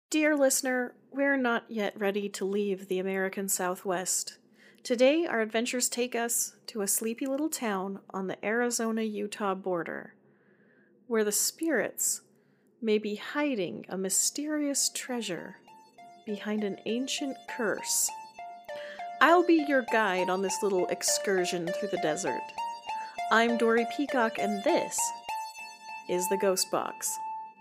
Dear listener, we're not yet ready to leave the American Southwest. Today, our adventures take us to a sleepy little town on the Arizona-Utah border, where the spirits may be hiding a mysterious treasure behind an ancient curse. I'll be your guide on this little excursion through the desert. I'm Dory Peacock, and this is the Ghost Box.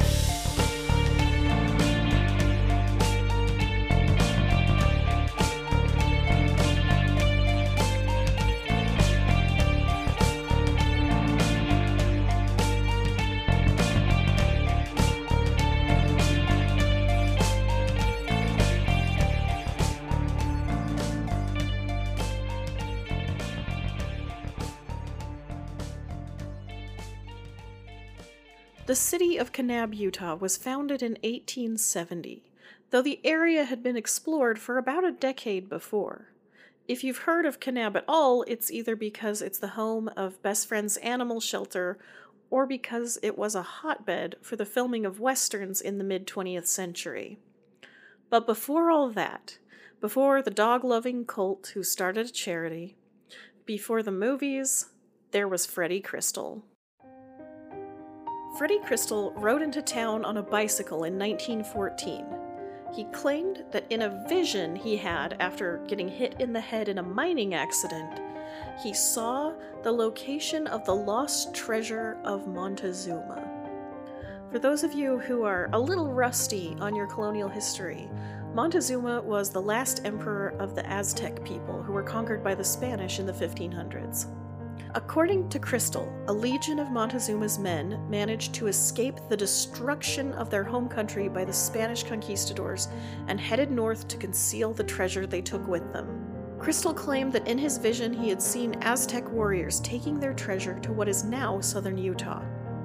The city of Kanab, Utah was founded in 1870, though the area had been explored for about a decade before. If you've heard of Kanab at all, it's either because it's the home of Best Friends Animal Shelter or because it was a hotbed for the filming of westerns in the mid-20th century. But before all that, before the dog-loving cult who started a charity, before the movies, there was Freddie Crystal. Freddie Crystal rode into town on a bicycle in 1914. He claimed that in a vision he had after getting hit in the head in a mining accident, he saw the location of the lost treasure of Montezuma. For those of you who are a little rusty on your colonial history, Montezuma was the last emperor of the Aztec people who were conquered by the Spanish in the 1500s. According to Crystal, a legion of Montezuma's men managed to escape the destruction of their home country by the Spanish conquistadors and headed north to conceal the treasure they took with them. Crystal claimed that in his vision he had seen Aztec warriors taking their treasure to what is now southern Utah.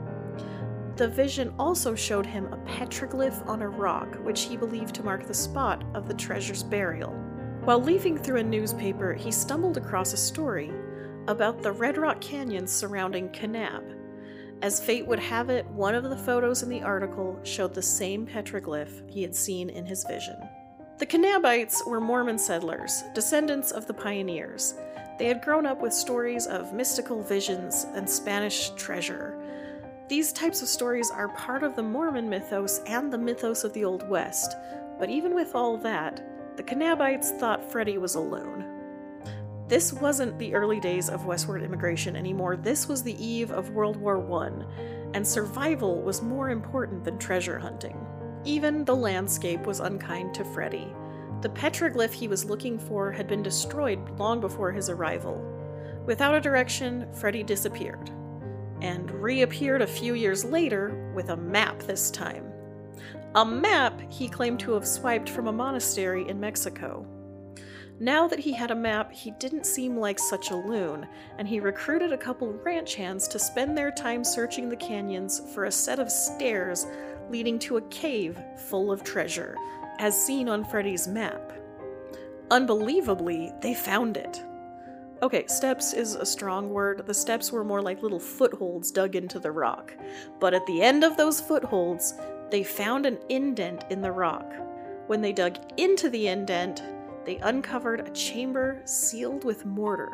The vision also showed him a petroglyph on a rock, which he believed to mark the spot of the treasure's burial. While leafing through a newspaper, he stumbled across a story about the Red Rock Canyons surrounding Kanab. As fate would have it, one of the photos in the article showed the same petroglyph he had seen in his vision. The Kanabites were Mormon settlers, descendants of the pioneers. They had grown up with stories of mystical visions and Spanish treasure. These types of stories are part of the Mormon mythos and the mythos of the Old West, but even with all that, the Kanabites thought Freddie was alone. This wasn't the early days of westward immigration anymore. This was the eve of World War I, and survival was more important than treasure hunting. Even the landscape was unkind to Freddie. The petroglyph he was looking for had been destroyed long before his arrival. Without a direction, Freddie disappeared, and reappeared a few years later with a map this time. A map he claimed to have swiped from a monastery in Mexico. Now that he had a map, he didn't seem like such a loon, and he recruited a couple ranch hands to spend their time searching the canyons for a set of stairs leading to a cave full of treasure, as seen on Freddie's map. Unbelievably, they found it. Okay, steps is a strong word. The steps were more like little footholds dug into the rock. But at the end of those footholds, they found an indent in the rock. When they dug into the indent, they uncovered a chamber sealed with mortar.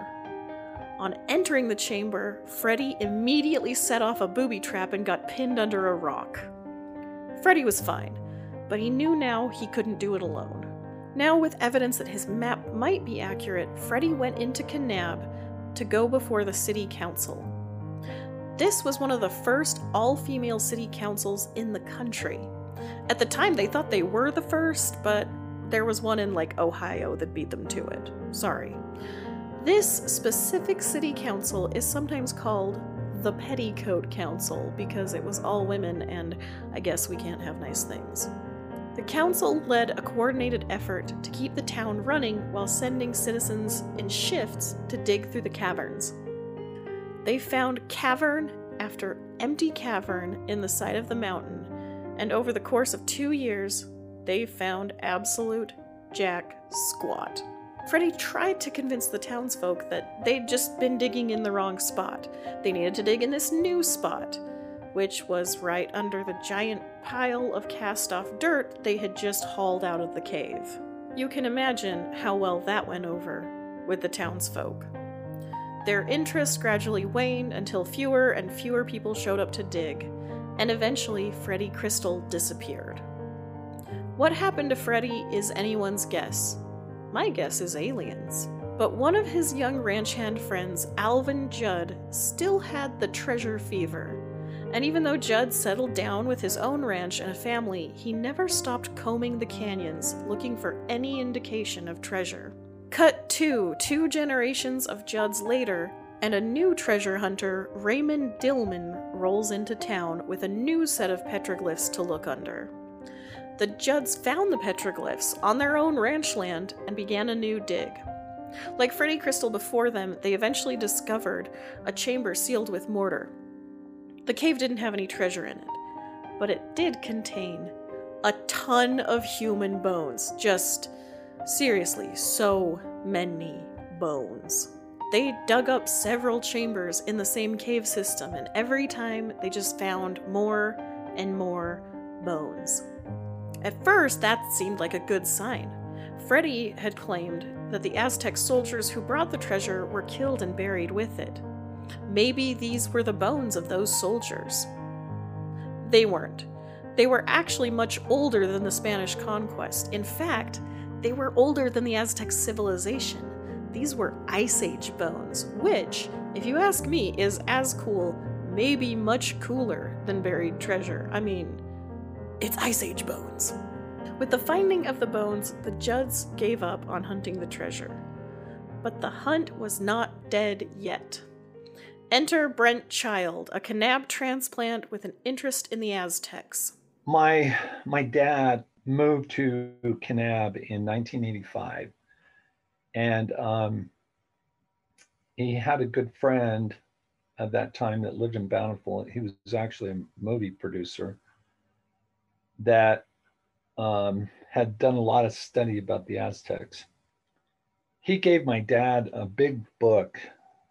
On entering the chamber, Freddie immediately set off a booby trap and got pinned under a rock. Freddie was fine, but he knew now he couldn't do it alone. Now, with evidence that his map might be accurate, Freddie went into Kanab to go before the city council. This was one of the first all-female city councils in the country. At the time, they thought they were the first, but there was one in, Ohio that beat them to it. Sorry. This specific city council is sometimes called the Petticoat Council because it was all women, and I guess we can't have nice things. The council led a coordinated effort to keep the town running while sending citizens in shifts to dig through the caverns. They found cavern after empty cavern in the side of the mountain, and over the course of 2 years, they found absolute jack squat. Freddie tried to convince the townsfolk that they'd just been digging in the wrong spot. They needed to dig in this new spot. which was right under the giant pile of cast-off dirt they had just hauled out of the cave. You can imagine how well that went over with the townsfolk. Their interest gradually waned until fewer and fewer people showed up to dig, and eventually Freddie Crystal disappeared. What happened to Freddie is anyone's guess. My guess is aliens. But one of his young ranch hand friends, Alvin Judd, still had the treasure fever. And even though Judd settled down with his own ranch and a family, he never stopped combing the canyons, looking for any indication of treasure. Cut to 2 generations of Judds later, and a new treasure hunter, Raymond Dillman, rolls into town with a new set of petroglyphs to look under. The Judds found the petroglyphs on their own ranch land and began a new dig. Like Freddie Crystal before them, they eventually discovered a chamber sealed with mortar. The cave didn't have any treasure in it, but it did contain a ton of human bones. Just seriously, so many bones. They dug up several chambers in the same cave system, and every time they just found more and more bones. At first, that seemed like a good sign. Freddie had claimed that the Aztec soldiers who brought the treasure were killed and buried with it. Maybe these were the bones of those soldiers. They weren't. They were actually much older than the Spanish conquest. In fact, they were older than the Aztec civilization. These were Ice Age bones, which, if you ask me, is as cool, maybe much cooler than buried treasure. I mean, it's Ice Age bones. With the finding of the bones, the Judds gave up on hunting the treasure. But the hunt was not dead yet. Enter Brent Child, a Kanab transplant with an interest in the Aztecs. My dad moved to Kanab in 1985, and he had a good friend at that time that lived in Bountiful. He was actually a movie producer that had done a lot of study about the Aztecs. He gave my dad a big book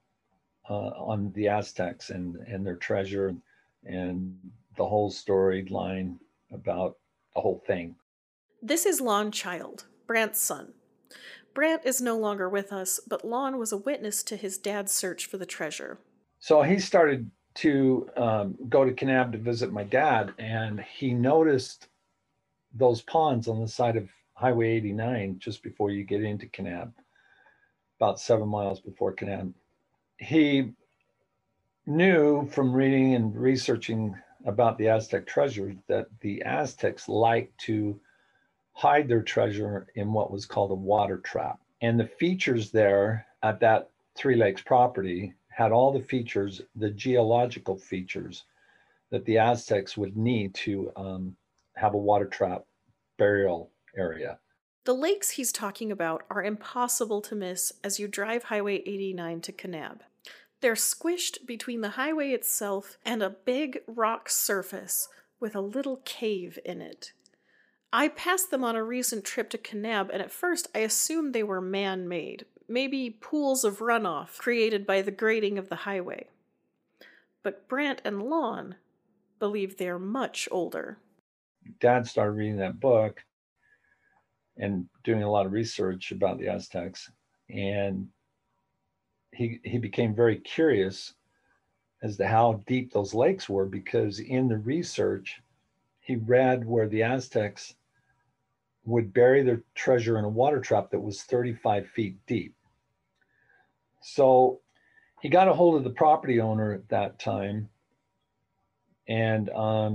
on the Aztecs and their treasure and the whole storyline about the whole thing. This is Lon Child, Brant's son. Brant is no longer with us, but Lon was a witness to his dad's search for the treasure. So he started to go to Kanab to visit my dad, and he noticed those ponds on the side of Highway 89 just before you get into Kanab, about 7 miles before Kanab. He knew from reading and researching about the Aztec treasure that the Aztecs liked to hide their treasure in what was called a water trap. And the features there at that Three Lakes property had all the features, the geological features that the Aztecs would need to have a water trap burial area. The lakes he's talking about are impossible to miss as you drive Highway 89 to Kanab. They're squished between the highway itself and a big rock surface with a little cave in it. I passed them on a recent trip to Kanab, and at first I assumed they were man-made, maybe pools of runoff created by the grading of the highway. But Brant and Lon believe they're much older. Dad started reading that book and doing a lot of research about the Aztecs, and he became very curious as to how deep those lakes were, because in the research he read where the Aztecs would bury their treasure in a water trap that was 35 feet deep. So he got a hold of the property owner at that time, and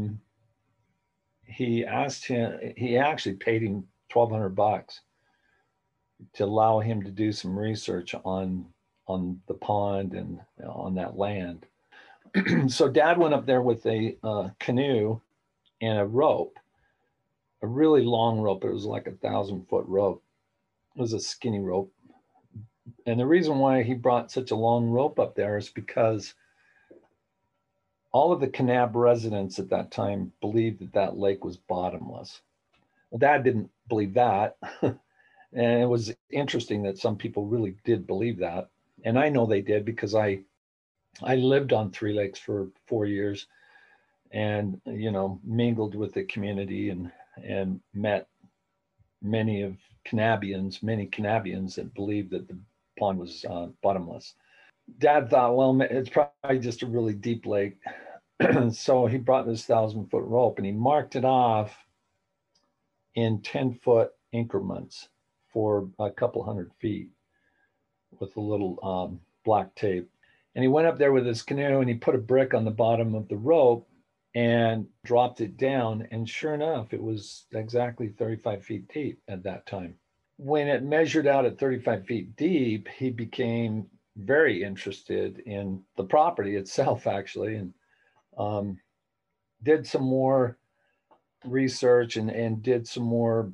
he actually paid him $1,200 to allow him to do some research on the pond and on that land. So Dad went up there with a canoe and a rope, a really long rope. It was like 1,000-foot rope. It was a skinny rope. And the reason why he brought such a long rope up there is because all of the Kanab residents at that time believed that that lake was bottomless. Well, Dad didn't believe that. And it was interesting that some people really did believe that. And I know they did because I lived on Three Lakes for 4 years and mingled with the community and met many Canabians that believed that the pond was bottomless. Dad thought, well, it's probably just a really deep lake. So he brought this 1,000-foot rope and he marked it off in 10-foot increments for a couple 100 feet with a little black tape. And he went up there with his canoe and he put a brick on the bottom of the rope and dropped it down. And sure enough, it was exactly 35 feet deep at that time. When it measured out at 35 feet deep, he became very interested in the property itself, actually, and did some more research and did some more,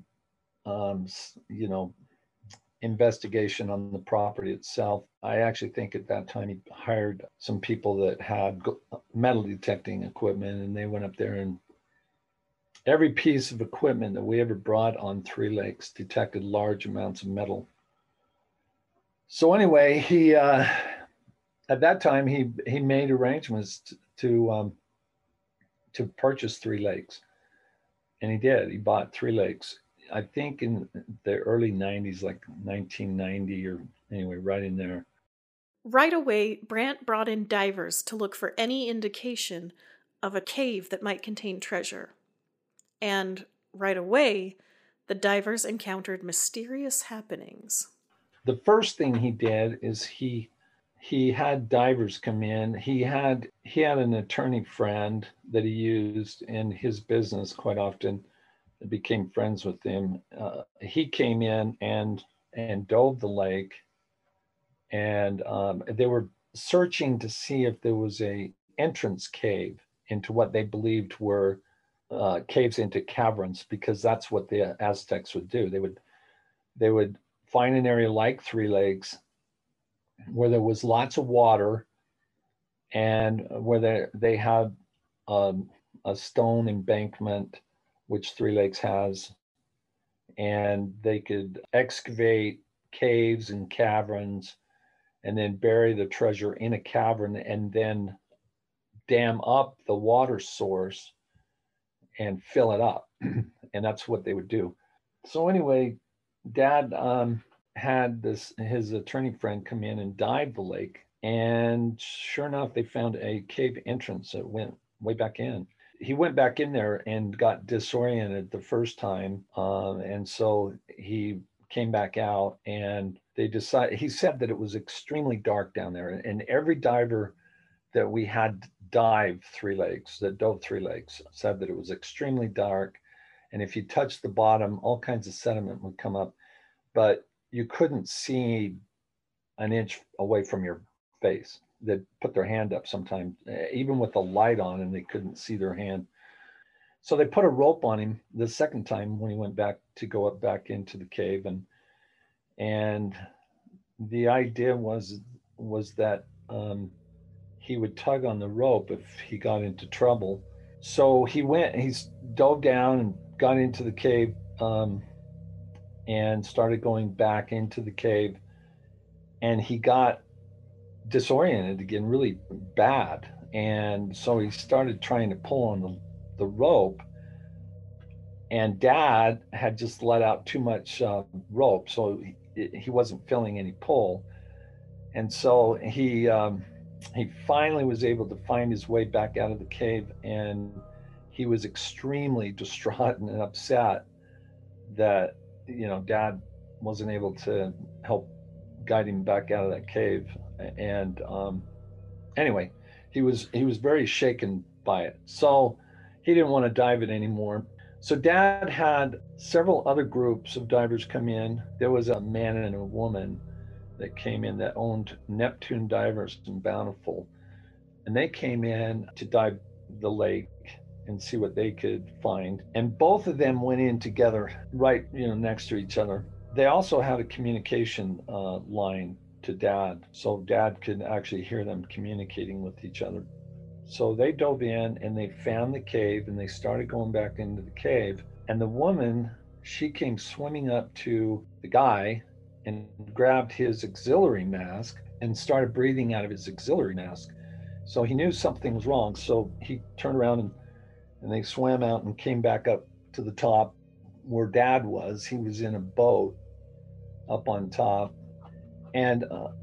investigation on the property itself. I actually think at that time he hired some people that had metal detecting equipment, and they went up there, and every piece of equipment that we ever brought on Three Lakes detected large amounts of metal. So anyway, he at that time he made arrangements to purchase Three Lakes, and he did. He bought Three Lakes, I think in the early 90s, like 1990 or anyway, right in there. Right away, Brant brought in divers to look for any indication of a cave that might contain treasure. And right away, the divers encountered mysterious happenings. The first thing he did is he had divers come in. He had an attorney friend that he used in his business quite often, became friends with him. He came in and dove the lake, and they were searching to see if there was a entrance cave into what they believed were caves into caverns, because that's what the Aztecs would do. They would find an area like Three Lakes where there was lots of water and where they had a stone embankment, which Three Lakes has, and they could excavate caves and caverns and then bury the treasure in a cavern and then dam up the water source and fill it up. And that's what they would do. So anyway, Dad had his attorney friend come in and dive the lake, and sure enough, they found a cave entrance that went way back in. He went back in there and got disoriented the first time, and so he came back out, and he said that it was extremely dark down there, and every diver that we had dove Three Lakes said that it was extremely dark, and if you touched the bottom, all kinds of sediment would come up, but you couldn't see an inch away from your face. They'd put their hand up sometimes, even with the light on, and they couldn't see their hand. So they put a rope on him the second time when he went back to go up back into the cave, and the idea was that he would tug on the rope if he got into trouble. So he dove down and got into the cave, and started going back into the cave, and he got disoriented again really bad, and so he started trying to pull on the rope, and Dad had just let out too much rope, so he wasn't feeling any pull, and so he finally was able to find his way back out of the cave, and he was extremely distraught and upset that Dad wasn't able to help guide him back out of that cave. And anyway, he was very shaken by it, so he didn't want to dive it anymore. So Dad had several other groups of divers come in. There was a man and a woman that came in that owned Neptune Divers in Bountiful, and they came in to dive the lake and see what they could find, and both of them went in together right next to each other. They also had a communication line to Dad, so Dad could actually hear them communicating with each other. So they dove in and they found the cave, and they started going back into the cave, and the woman, she came swimming up to the guy and grabbed his auxiliary mask and started breathing out of his auxiliary mask. So he knew something was wrong, so he turned around and And they swam out and came back up to the top where Dad was. He was in a boat up on top, and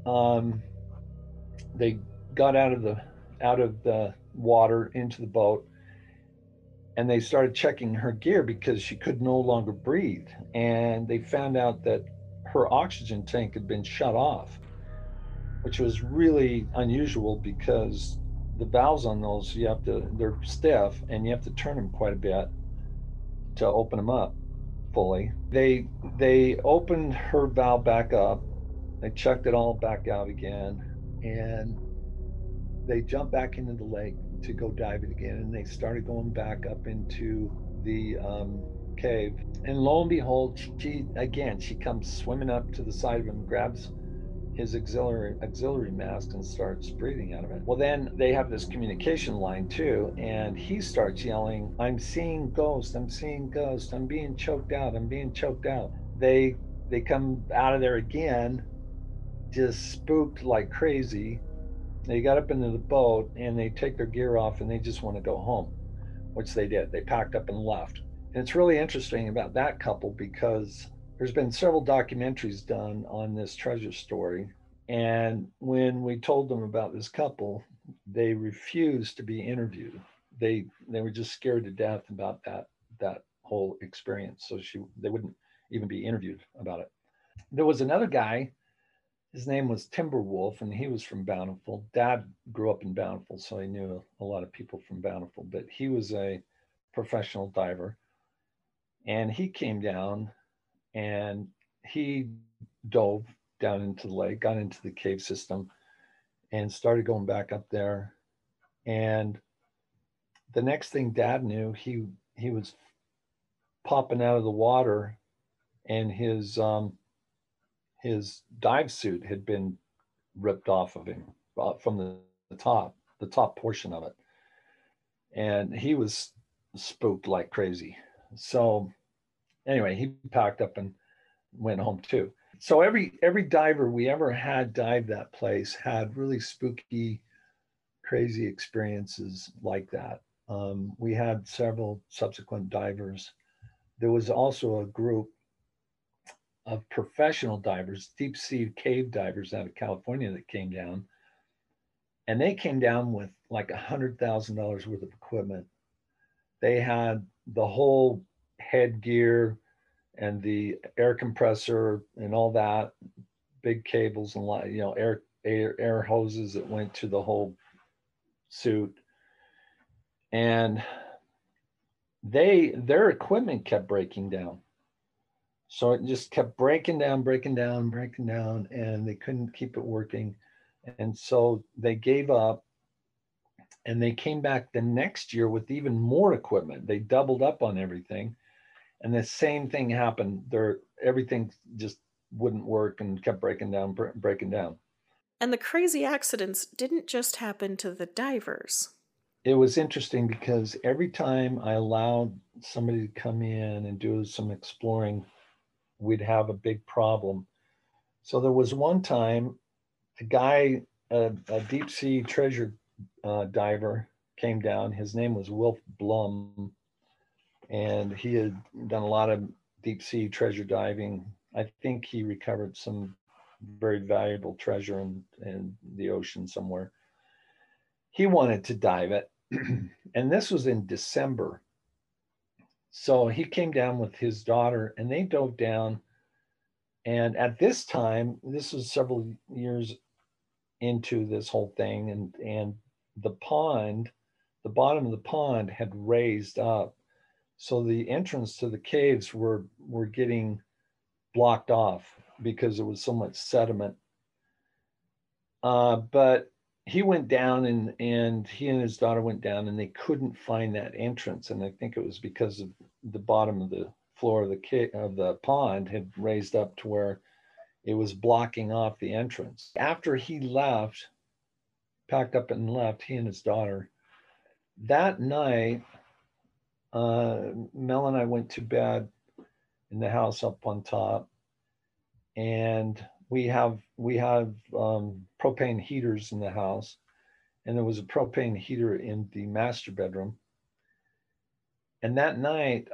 they got out of the water into the boat, and they started checking her gear because she could no longer breathe. And they found out that her oxygen tank had been shut off, which was really unusual because the valves on those, they're stiff and you have to turn them quite a bit to open them up fully. They opened her valve back up, they checked it all back out again, and they jumped back into the lake to go dive it again, and they started going back up into the cave. And lo and behold, she comes swimming up to the side of him, grabs his auxiliary mask and starts breathing out of it. Well, then they have this communication line too, and he starts yelling, "I'm seeing ghosts! I'm seeing ghosts! I'm being choked out! I'm being choked out!" They come out of there again, just spooked like crazy. They got up into the boat and they take their gear off and they just want to go home, which they did. They packed up and left. And it's really interesting about that couple because there's been several documentaries done on this treasure story. And when we told them about this couple, they refused to be interviewed. They were just scared to death about that whole experience. So they wouldn't even be interviewed about it. There was another guy. His name was Timberwolf, and he was from Bountiful. Dad grew up in Bountiful, so he knew a lot of people from Bountiful. But he was a professional diver, and he came down and he dove down into the lake, got into the cave system, and started going back up there. And the next thing Dad knew, he was popping out of the water, and his dive suit had been ripped off of him from the top portion of it, and he was spooked like crazy. So anyway, he packed up and went home too. So every diver we ever had dive that place had really spooky, crazy experiences like that. We had several subsequent divers. There was also a group of professional divers, deep sea cave divers out of California that came down, and they came down with like $100,000 worth of equipment. They had the whole headgear and the air compressor and all that, big cables and air hoses that went to the whole suit, and their equipment kept breaking down. So it just kept breaking down, and they couldn't keep it working. And so they gave up and they came back the next year with even more equipment. They doubled up on everything. And the same thing happened. Everything just wouldn't work and kept breaking down, breaking down. And the crazy accidents didn't just happen to the divers. It was interesting because every time I allowed somebody to come in and do some exploring, we'd have a big problem. So there was one time a guy, a deep sea treasure diver, came down. His name was Wilf Blum, and he had done a lot of deep sea treasure diving. I think he recovered some very valuable treasure in the ocean somewhere. He wanted to dive it, and this was in December. So he came down with his daughter, and they dove down. And at this time, this was several years into this whole thing, and the pond, the bottom of the pond had raised up, so the entrance to the caves were getting blocked off because there was so much sediment. But he went down, and he and his daughter went down, and they couldn't find that entrance, and I think it was because of the bottom of the floor of the pond had raised up to where it was blocking off the entrance. After he left, packed up and left, he and his daughter, that night, Mel and I went to bed in the house up on top, and we have propane heaters in the house, and there was a propane heater in the master bedroom. And that night,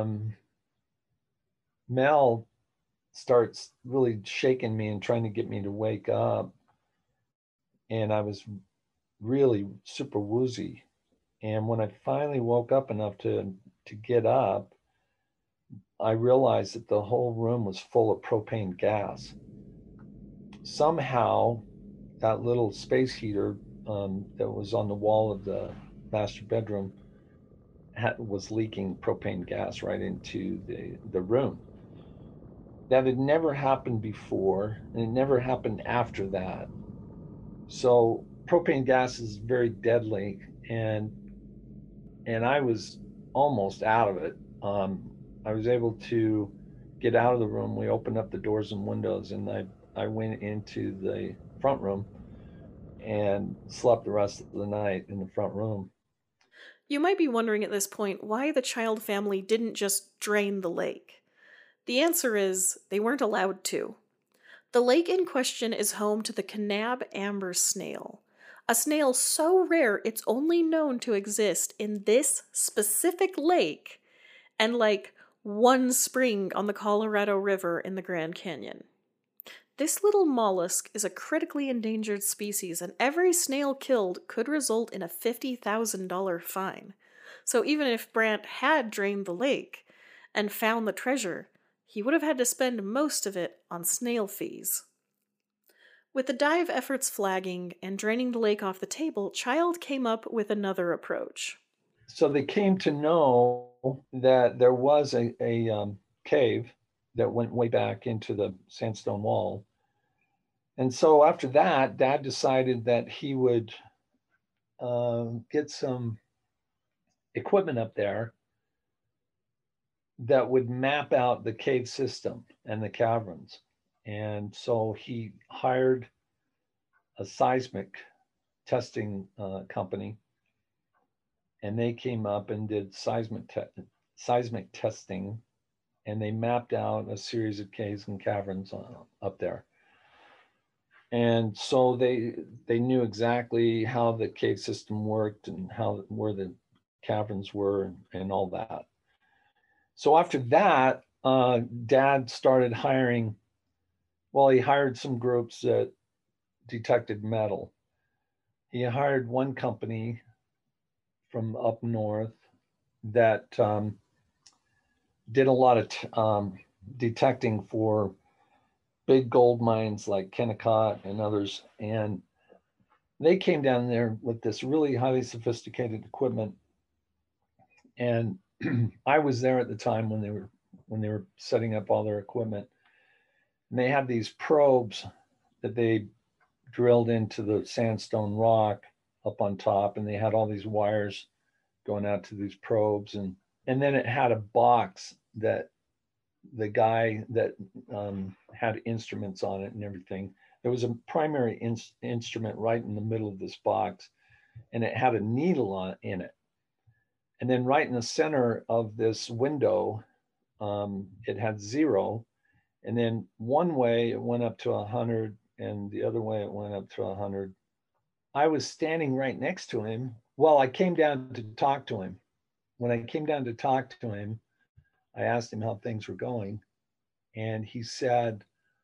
Mel starts really shaking me and trying to get me to wake up. And I was really super woozy. And when I finally woke up enough to get up, I realized that the whole room was full of propane gas. Somehow, that little space heater that was on the wall of the master bedroom was leaking propane gas right into the room. That had never happened before, and it never happened after that. So propane gas is very deadly, and I was almost out of it. I was able to get out of the room. We opened up the doors and windows, and I went into the front room and slept the rest of the night in the front room. You might be wondering at this point why the Child family didn't just drain the lake. The answer is they weren't allowed to. The lake in question is home to the Kanab amber snail, a snail so rare it's only known to exist in this specific lake and like one spring on the Colorado River in the Grand Canyon. This little mollusk is a critically endangered species, and every snail killed could result in a $50,000 fine. So even if Brant had drained the lake and found the treasure, he would have had to spend most of it on snail fees. With the dive efforts flagging and draining the lake off the table, Child came up with another approach. So they came to know that there was a cave that went way back into the sandstone wall. And so after that, Dad decided that he would get some equipment up there that would map out the cave system and the caverns. And so he hired a seismic testing company, and they came up and did seismic testing, and they mapped out a series of caves and caverns up there. And so they knew exactly how the cave system worked and where the caverns were and all that. So after that, Dad started hiring. Well, he hired some groups that detected metal. He hired one company from up north that did a lot of detecting for big gold mines like Kennecott and others. And they came down there with this really highly sophisticated equipment. And I was there at the time when they were setting up all their equipment. And they had these probes that they drilled into the sandstone rock up on top, and they had all these wires going out to these probes, and then it had a box that the guy that had instruments on it and everything. There was a primary instrument right in the middle of this box, and it had a needle in it. And then right in the center of this window, it had 0. And then one way it went up to 100, and the other way it went up to 100. I was standing right next to him. Well, I came down to talk to him. When I came down to talk to him, I asked him how things were going. And he said,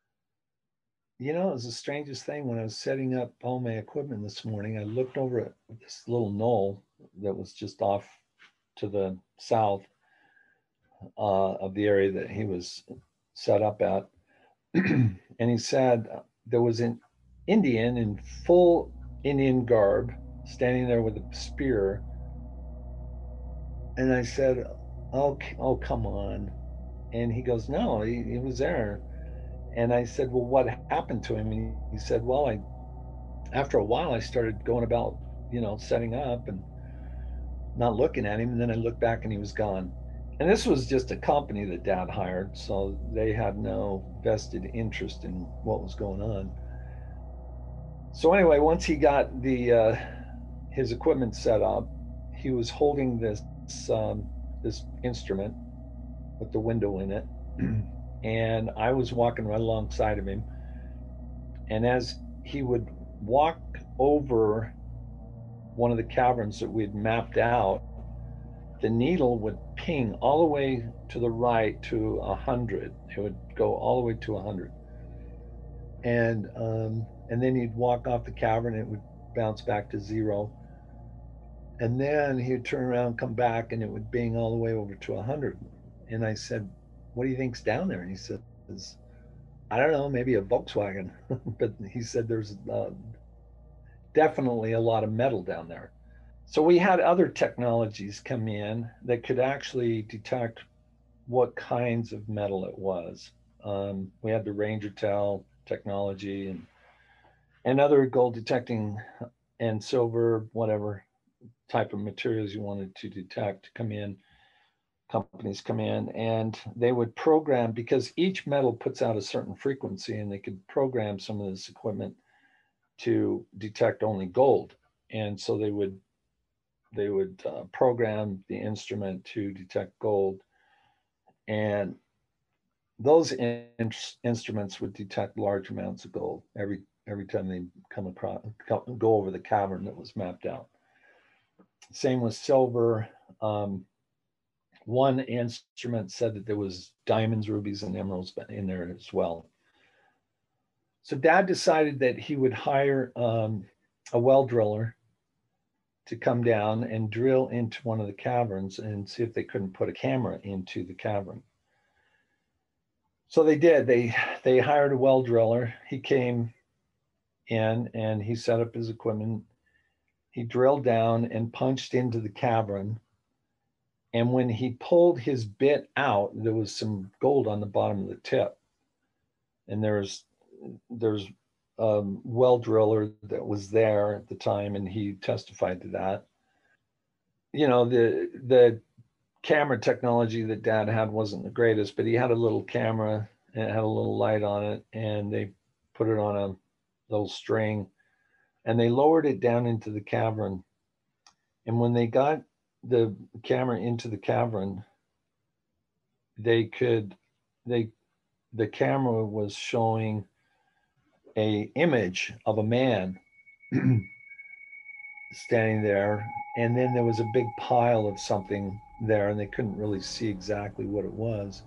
it was the strangest thing. When I was setting up all my equipment this morning, I looked over at this little knoll that was just off to the south of the area that he was set up at. And he said there was an Indian in full Indian garb standing there with a spear. And I said, oh, come on. And he goes, no, he was there. And I said, well, what happened to him? And he said, well, after a while, I started going about, setting up and not looking at him. And then I looked back and he was gone. And this was just a company that Dad hired, so they had no vested interest in what was going on. So anyway, once he got his equipment set up, he was holding this instrument with the window in it, and I was walking right alongside of him. And as he would walk over one of the caverns that we had mapped out, the needle would ping all the way to the right to 100. It would go all the way to 100, and then he'd walk off the cavern. And it would bounce back to 0, and then he'd turn around, come back, and it would bing all the way over to 100. And I said, "What do you think's down there?" And he says, "I don't know, maybe a Volkswagen." But he said there's definitely a lot of metal down there. So we had other technologies come in that could actually detect what kinds of metal it was. We had the Ranger Tel technology and other gold detecting and silver, whatever type of materials you wanted to detect come in. Companies come in and they would program, because each metal puts out a certain frequency, and they could program some of this equipment to detect only gold. And so they would program the instrument to detect gold, and those instruments would detect large amounts of gold every time they go over the cavern that was mapped out. Same with silver. One instrument said that there was diamonds, rubies, and emeralds in there as well. So Dad decided that he would hire a well driller to come down and drill into one of the caverns and see if they couldn't put a camera into the cavern. So they did. They hired a well driller. He came in and he set up his equipment. He drilled down and punched into the cavern. And when he pulled his bit out, there was some gold on the bottom of the tip. And there's a well driller that was there at the time, and he testified to that. You know, the camera technology that Dad had wasn't the greatest, but he had a little camera and it had a little light on it, and they put it on a little string and they lowered it down into the cavern. And when they got the camera into the cavern, the camera was showing a image of a man standing there, and then there was a big pile of something there, and they couldn't really see exactly what it was.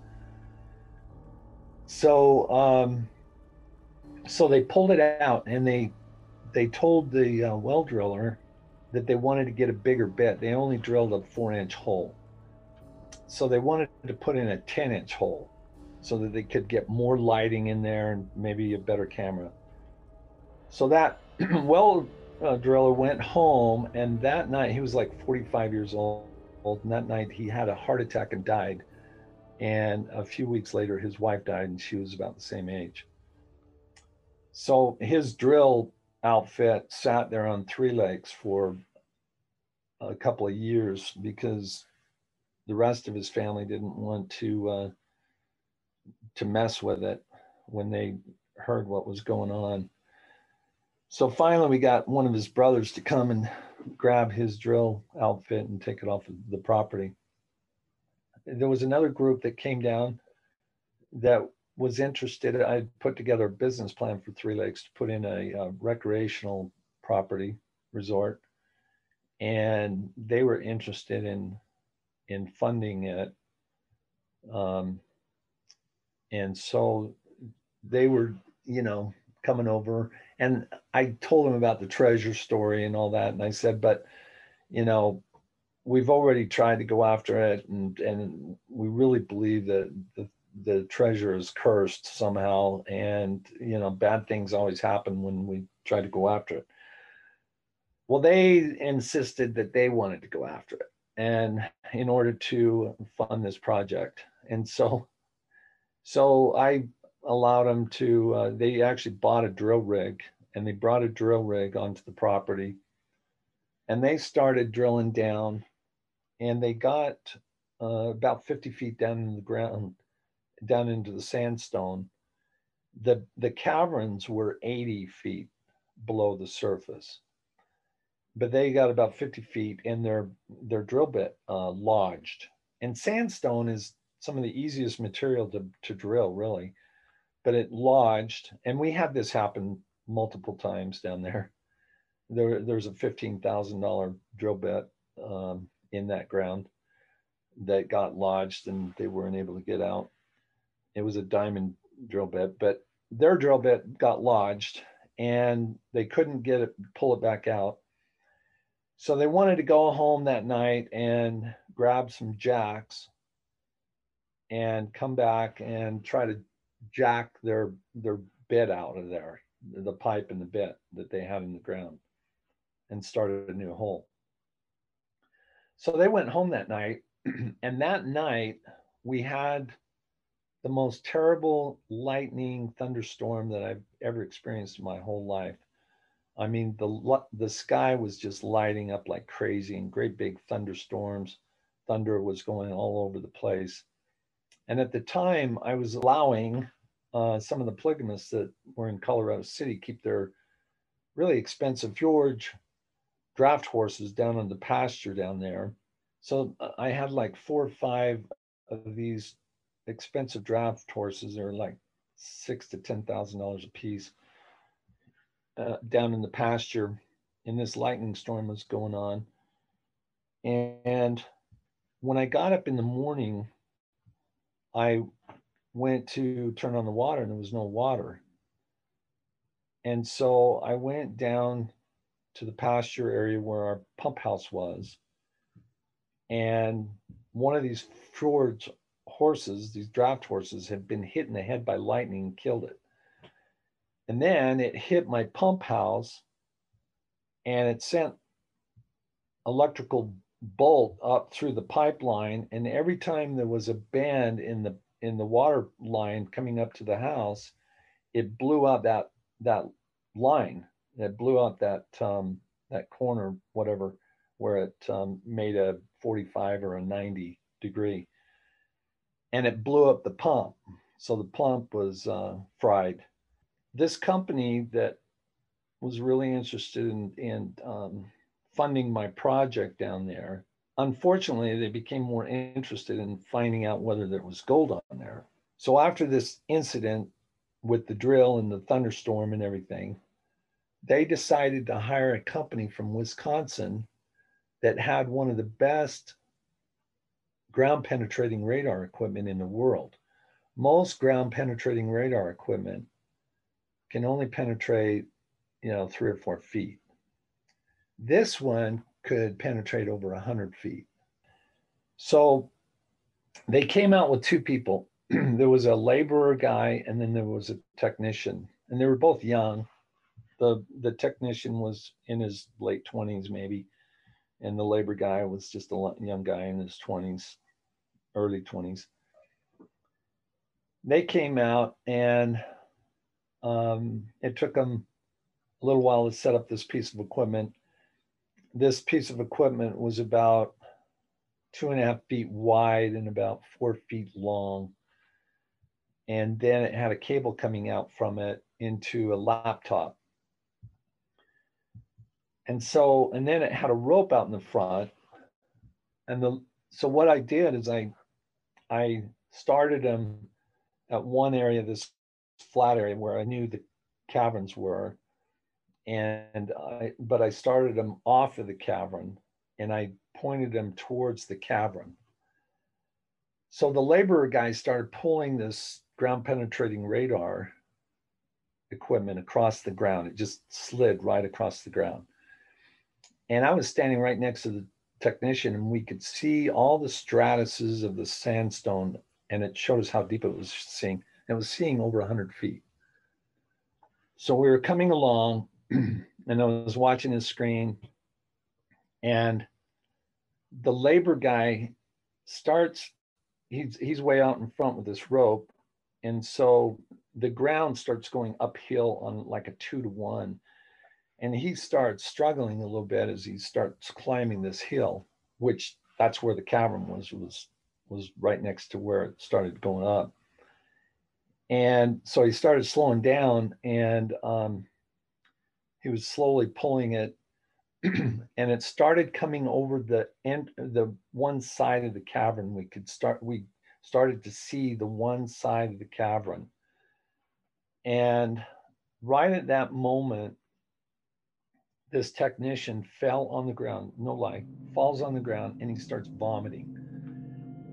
So so they pulled it out, and they told the well driller that they wanted to get a bigger bit. They only drilled a 4-inch hole, so they wanted to put in a 10-inch hole so that they could get more lighting in there and maybe a better camera. So that well driller went home, and that night he was like 45 years old. And that night he had a heart attack and died. And a few weeks later, his wife died, and she was about the same age. So his drill outfit sat there on Three Lakes for a couple of years because the rest of his family didn't want to mess with it when they heard what was going on. So finally, we got one of his brothers to come and grab his drill outfit and take it off of the property. There was another group that came down that was interested. I put together a business plan for Three Lakes to put in a recreational property resort, and they were interested in funding it. And so they were, coming over, and I told them about the treasure story and all that. And I said, but, we've already tried to go after it, and we really believe that the treasure is cursed somehow. And, bad things always happen when we try to go after it. Well, they insisted that they wanted to go after it, and in order to fund this project. And so I allowed them to, they actually bought a drill rig, and they brought a drill rig onto the property, and they started drilling down, and they got about 50 feet down in the ground, down into the sandstone. The caverns were 80 feet below the surface, but they got about 50 feet in their drill bit lodged. And sandstone is some of the easiest material to drill, really. But it lodged, and we had this happen multiple times down there. There's a $15,000 drill bit in that ground. that got lodged and they weren't able to get out. It was a diamond drill bit, but their drill bit got lodged and they couldn't get it, pull it back out. So they wanted to go home that night and grab some jacks and come back and try to jack their bit out of there, the pipe and the bit that they had in the ground, and started a new hole. So they went home that night, and that night we had the most terrible lightning thunderstorm that I've ever experienced in my whole life. I mean, the sky was just lighting up like crazy, and great big thunderstorms. Thunder was going all over the place. And at the time, I was allowing some of the polygamists that were in Colorado City keep their really expensive George draft horses down on the pasture down there. So I had like 4 or 5 of these expensive draft horses. They're like $6,000 to $10,000 a piece down in the pasture. And this lightning storm was going on. And when I got up in the morning, I went to turn on the water and there was no water. And so I went down to the pasture area where our pump house was. And one of these Fjord horses, these draft horses, had been hit in the head by lightning and killed it. And then it hit my pump house and it sent electrical bolt up through the pipeline. And every time there was a bend in the water line coming up to the house, it blew out that line. It blew out that corner, whatever, where it made a 45 or a 90 degree, and it blew up the pump. So the pump was fried. This company that was really interested in funding my project down there, unfortunately, they became more interested in finding out whether there was gold on there. So after this incident with the drill and the thunderstorm and everything, they decided to hire a company from Wisconsin that had one of the best ground penetrating radar equipment in the world. Most ground penetrating radar equipment can only penetrate, 3 or 4 feet. This one could penetrate over 100 feet. So they came out with 2 people. There was a laborer guy and then there was a technician, and they were both young. The technician was in his late 20s maybe, and the labor guy was just a young guy in his 20s, early 20s. They came out, and it took them a little while to set up this piece of equipment. This piece of equipment was about 2.5 feet wide and about 4 feet long. And then it had a cable coming out from it into a laptop. And then it had a rope out in the front. So what I did is I started them at one area, this flat area where I knew the caverns were. But I started them off of the cavern and I pointed them towards the cavern. So the laborer guys started pulling this ground penetrating radar equipment across the ground. It just slid right across the ground. And I was standing right next to the technician, and we could see all the stratuses of the sandstone, and it showed us how deep it was seeing. It was seeing over 100 feet. So we were coming along, and I was watching the screen, and the labor guy starts, he's way out in front with this rope, and so the ground starts going uphill on like a 2-to-1. And he starts struggling a little bit as he starts climbing this hill, which that's where the cavern was right next to where it started going up. And so he started slowing down, and he was slowly pulling it, and it started coming over the one side of the cavern. We started to see the one side of the cavern. And right at that moment, this technician fell on the ground, no lie, falls on the ground, and he starts vomiting.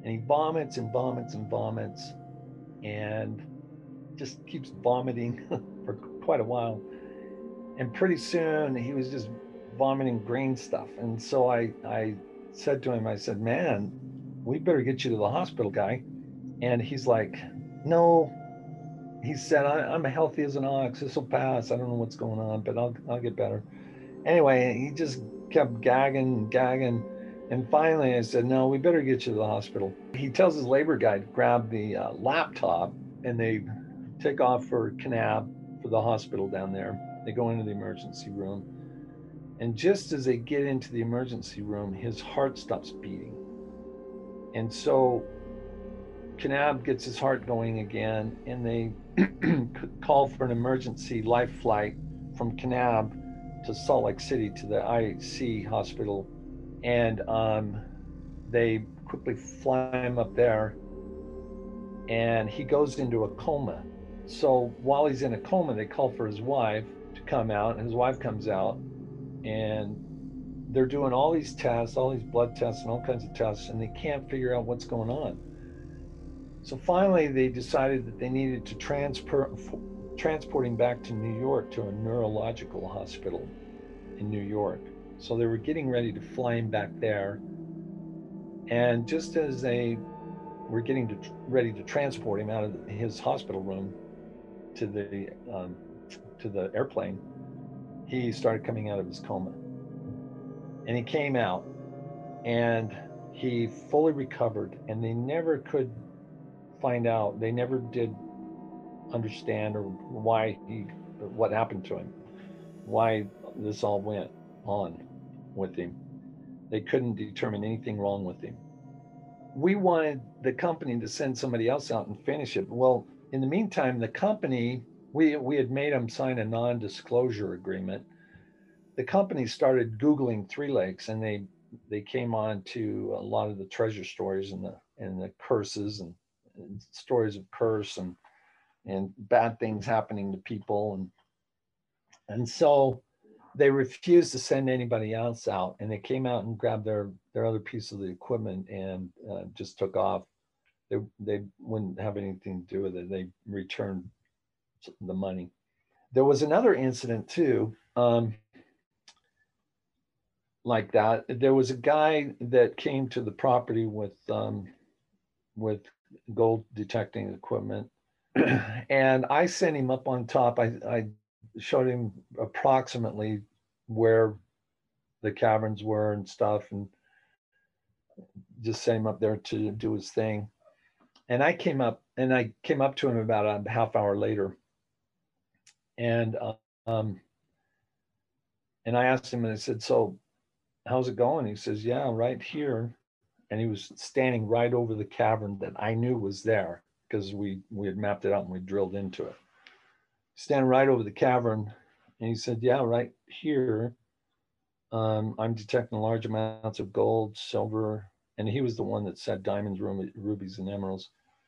And he vomits and vomits and vomits and just keeps vomiting for quite a while. And pretty soon he was just vomiting green stuff. And so I said to him, I said, man, we better get you to the hospital, guy. And he's like, no. He said, I'm healthy as an ox. This will pass. I don't know what's going on, but I'll get better. Anyway, he just kept gagging and gagging. And finally, I said, no, we better get you to the hospital. He tells his labor guy to grab the laptop, and they take off for Kanab, for the hospital down there. They go into the emergency room. And just as they get into the emergency room, his heart stops beating. And so Kanab gets his heart going again, and they call for an emergency life flight from Kanab to Salt Lake City to the IC hospital. And they quickly fly him up there, and he goes into a coma. So while he's in a coma, they call for his wife to come out, and his wife comes out, and they're doing all these tests, all these blood tests and all kinds of tests, and they can't figure out what's going on. So finally, they decided that they needed to transport him back to New York to a neurological hospital in New York. So they were getting ready to fly him back there. And just as they were getting ready to transport him out of his hospital room to the airplane, he started coming out of his coma. And he came out, and he fully recovered, and they never could find out. They never did understand or what happened to him, why this all went on with him. They couldn't determine anything wrong with him. We wanted the company to send somebody else out and finish it. Well, in the meantime, the company, we had made them sign a non-disclosure agreement. The company started Googling Three Lakes, and they came on to a lot of the treasure stories and the curses and stories of curse and bad things happening to people, and so they refused to send anybody else out, and they came out and grabbed their other piece of the equipment and just took off. They wouldn't have anything to do with it. They returned the money. There was another incident too, like that. There was a guy that came to the property with gold detecting equipment, and I sent him up on top. I showed him approximately where the caverns were and stuff, and just sent him up there to do his thing. And I came up to him about a half hour later, and um, and I asked him, and I said, "So, how's it going?" He says, "Yeah, right here." And he was standing right over the cavern that I knew was there because we had mapped it out and we drilled into it. Standing right over the cavern, and he said, "Yeah, right here. I'm detecting large amounts of gold, silver," and he was the one that said diamonds, rubies, and emeralds.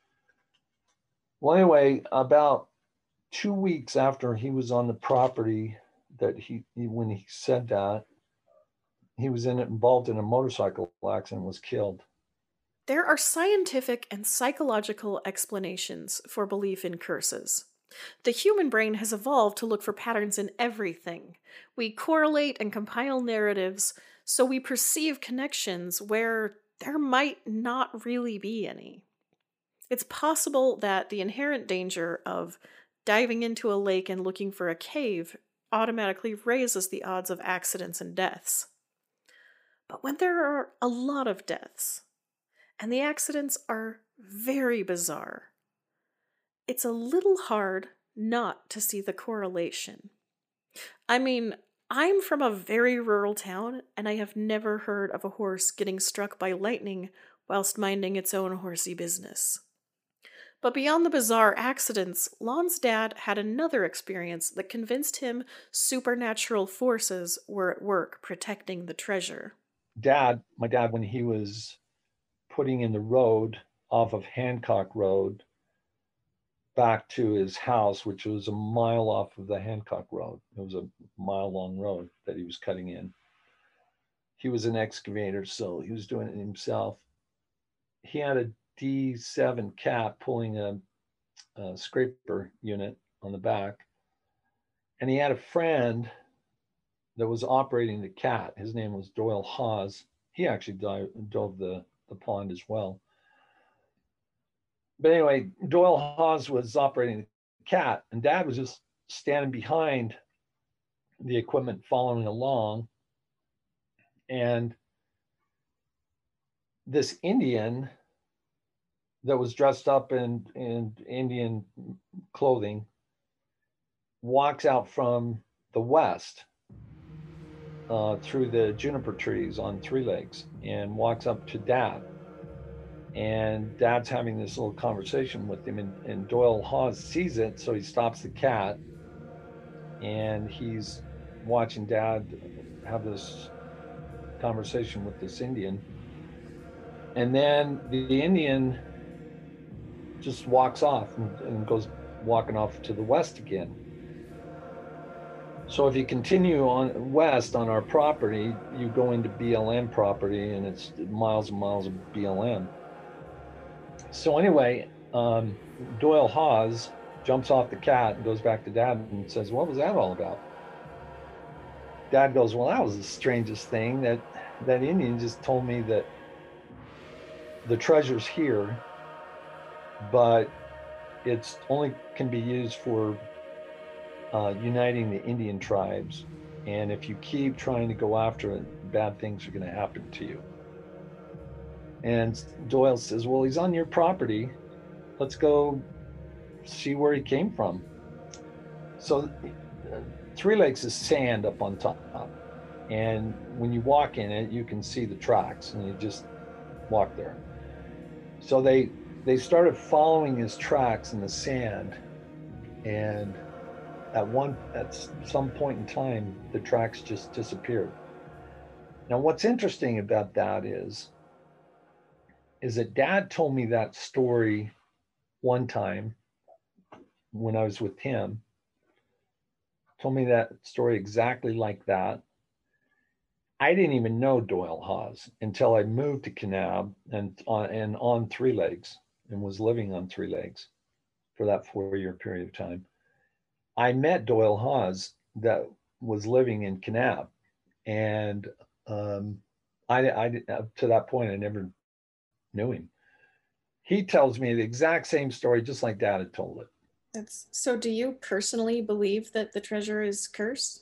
Well, anyway, about 2 weeks after he was on the property, that when he said that, he was involved in a motorcycle accident and was killed. There are scientific and psychological explanations for belief in curses. The human brain has evolved to look for patterns in everything. We correlate and compile narratives, so we perceive connections where there might not really be any. It's possible that the inherent danger of diving into a lake and looking for a cave automatically raises the odds of accidents and deaths. But when there are a lot of deaths, and the accidents are very bizarre, it's a little hard not to see the correlation. I mean, I'm from a very rural town, and I have never heard of a horse getting struck by lightning whilst minding its own horsey business. But beyond the bizarre accidents, Lon's dad had another experience that convinced him supernatural forces were at work protecting the treasure. My dad, when he was putting in the road off of Hancock Road back to his house, which was a mile off of the Hancock Road. It was a mile-long road that he was cutting in. He was an excavator, so he was doing it himself. he had a D7 cat pulling a scraper unit on the back, and he had a friend that was operating the cat. His name was Doyle Hawes. He actually dove the pond as well. But anyway, Doyle Hawes was operating the cat, and Dad was just standing behind the equipment, following along. And this Indian that was dressed up in Indian clothing walks out from the west through the juniper trees on Three Lakes and walks up to Dad. And Dad's having this little conversation with him, and Doyle Hawes sees it, so he stops the cat, and he's watching Dad have this conversation with this Indian. And then the Indian just walks off and goes walking off to the west again. So if you continue on west on our property, you go into BLM property, and it's miles and miles of BLM. So anyway, Doyle Hawes jumps off the cat and goes back to Dad and says, "What was that all about?" Dad goes, "Well, that was the strangest thing. That Indian just told me that the treasure's here, but it's only can be used for uniting the Indian tribes. And if you keep trying to go after it, bad things are going to happen to you." And Doyle says, "Well, he's on your property. Let's go see where he came from." So Three Lakes is sand up on top. And when you walk in it, you can see the tracks, and you just walk there. So they started following his tracks in the sand, and at some point in time, the tracks just disappeared. Now, what's interesting about that is that Dad told me that story one time when I was with him. Told me that story exactly like that. I didn't even know Doyle Hawes until I moved to Kanab and on Three Lakes, and was living on Three Lakes for that 4-year period of time. I met Doyle Hawes that was living in Kanab, and I to that point I never knew him. He tells me the exact same story, just like Dad had told it. So do you personally believe that the treasure is cursed?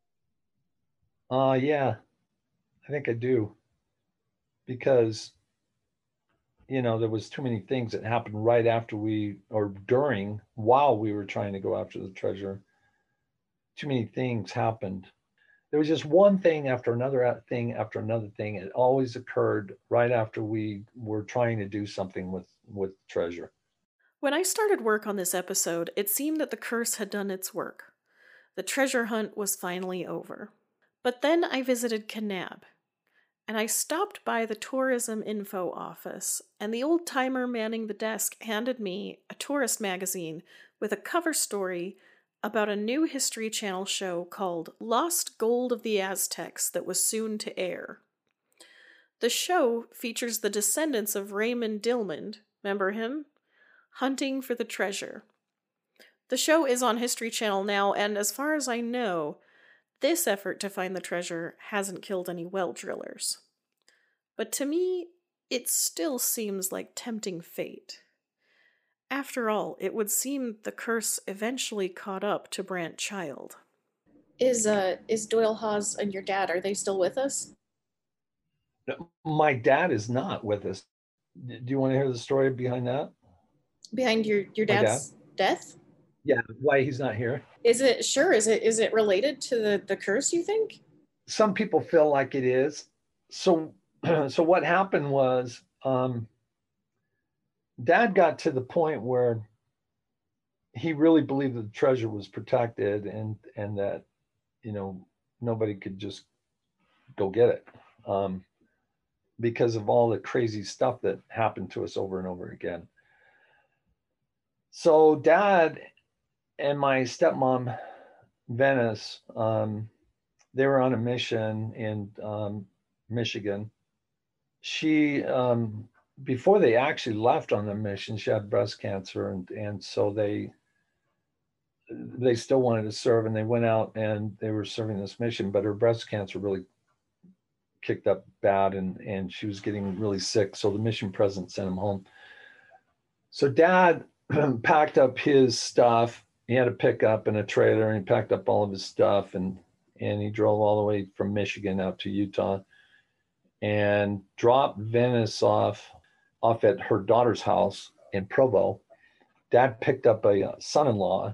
Yeah, I think I do, because there was too many things that happened right after while we were trying to go after the treasure. Too many things happened. There was just one thing after another thing after another thing. It always occurred right after we were trying to do something with treasure. When I started work on this episode, it seemed that the curse had done its work. The treasure hunt was finally over. But then I visited Kanab, and I stopped by the tourism info office, and the old-timer manning the desk handed me a tourist magazine with a cover story about a new History Channel show called Lost Gold of the Aztecs that was soon to air. The show features the descendants of Raymond Dillman, remember him? Hunting for the treasure. The show is on History Channel now, and as far as I know, this effort to find the treasure hasn't killed any well drillers. But to me, it still seems like tempting fate. After all, it would seem the curse eventually caught up to Brant Child. Is Doyle Hawes and your dad, are they still with us? My dad is not with us. Do you want to hear the story behind that? Behind your dad's death? Yeah, why he's not here. Is it related to the curse, you think? Some people feel like it is. So what happened was, Dad got to the point where he really believed that the treasure was protected, and that nobody could just go get it, because of all the crazy stuff that happened to us over and over again. So Dad and my stepmom Venice, they were on a mission in Michigan. She before they actually left on the mission, she had breast cancer, and so they still wanted to serve, and they went out and they were serving this mission, but her breast cancer really kicked up bad, and she was getting really sick. So the mission president sent him home. So Dad packed up his stuff. He had a pickup and a trailer, and he packed up all of his stuff, and he drove all the way from Michigan out to Utah and dropped Venice off at her daughter's house in Provo. Dad picked up a son-in-law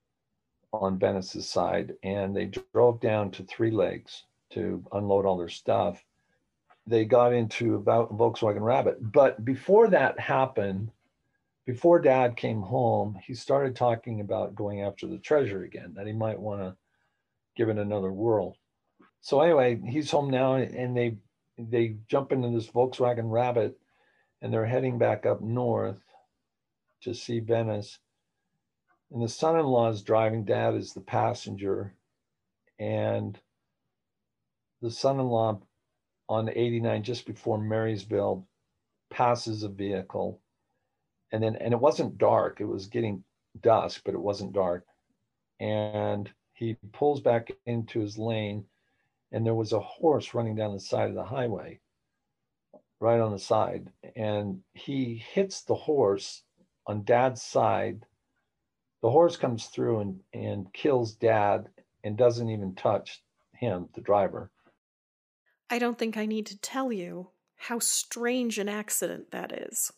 on Venice's side, and they drove down to Three Lakes to unload all their stuff. They got into a Volkswagen Rabbit. But before that happened, before Dad came home, he started talking about going after the treasure again, that he might want to give it another whirl. So anyway, he's home now, and they jump into this Volkswagen Rabbit, and they're heading back up north to see Venice. And the son-in-law is driving, Dad is the passenger, and the son-in-law on 89 just before Marysville passes a vehicle, and it wasn't dark, it was getting dusk, but it wasn't dark, and he pulls back into his lane, and there was a horse running down the side of the highway, right on the side, and he hits the horse on Dad's side. The horse comes through and kills Dad and doesn't even touch him, the driver. I don't think I need to tell you how strange an accident that is.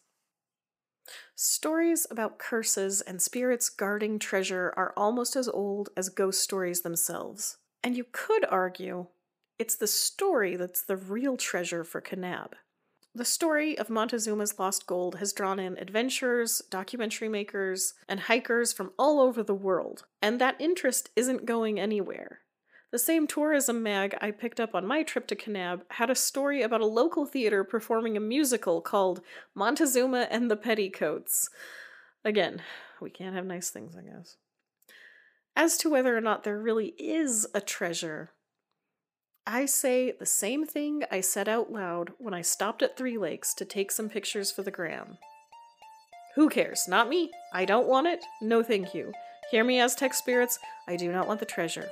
Stories about curses and spirits guarding treasure are almost as old as ghost stories themselves. And you could argue it's the story that's the real treasure for Kanab. The story of Montezuma's lost gold has drawn in adventurers, documentary makers, and hikers from all over the world, and that interest isn't going anywhere. The same tourism mag I picked up on my trip to Kanab had a story about a local theater performing a musical called Montezuma and the Petticoats. Again, we can't have nice things, I guess. As to whether or not there really is a treasure, I say the same thing I said out loud when I stopped at Three Lakes to take some pictures for the gram. Who cares? Not me. I don't want it. No thank you. Hear me, Aztec spirits. I do not want the treasure.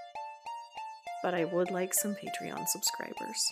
But I would like some Patreon subscribers.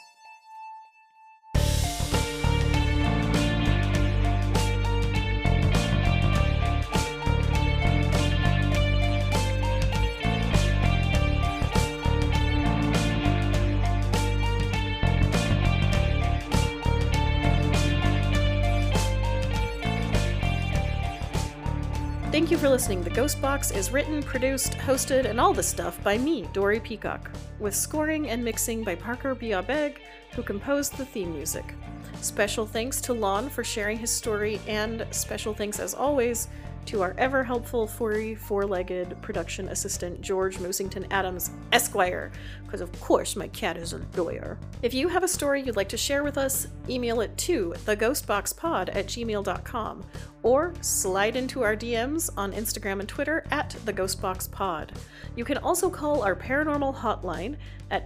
Thank you for listening. The Ghost Box is written, produced, hosted, and all the stuff by me, Dory Peacock, with scoring and mixing by Parker Biabeg, who composed the theme music. Special thanks to Lon for sharing his story, and special thanks, as always, to our ever-helpful furry, four-legged production assistant, George Moosington Adams, Esquire, because of course my cat is a lawyer. If you have a story you'd like to share with us, email it to theghostboxpod@gmail.com, or slide into our DMs on Instagram and Twitter @theghostboxpod. You can also call our paranormal hotline at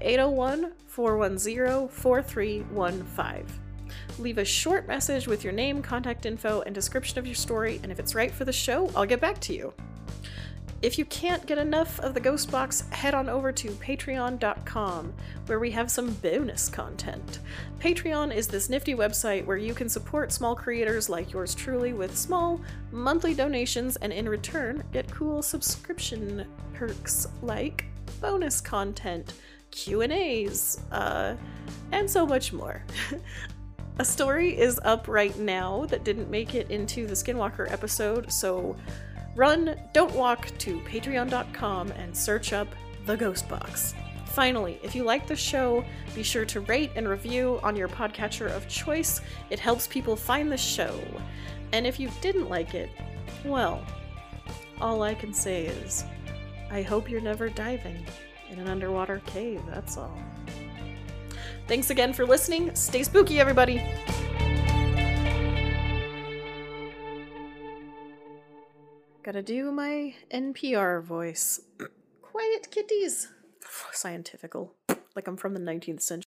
801-410-4315. Leave a short message with your name, contact info, and description of your story, and if it's right for the show, I'll get back to you. If you can't get enough of the Ghost Box, head on over to patreon.com, where we have some bonus content. Patreon is this nifty website where you can support small creators like yours truly with small monthly donations, and in return, get cool subscription perks like bonus content, Q&As, and so much more. A story is up right now that didn't make it into the Skinwalker episode, so run, don't walk to patreon.com and search up The Ghost Box. Finally, if you like the show, be sure to rate and review on your podcatcher of choice. It helps people find the show. And if you didn't like it, well, all I can say is, I hope you're never diving in an underwater cave, that's all. Thanks again for listening. Stay spooky, everybody! Gotta do my NPR voice. Quiet kitties. Scientifical. Like I'm from the 19th century.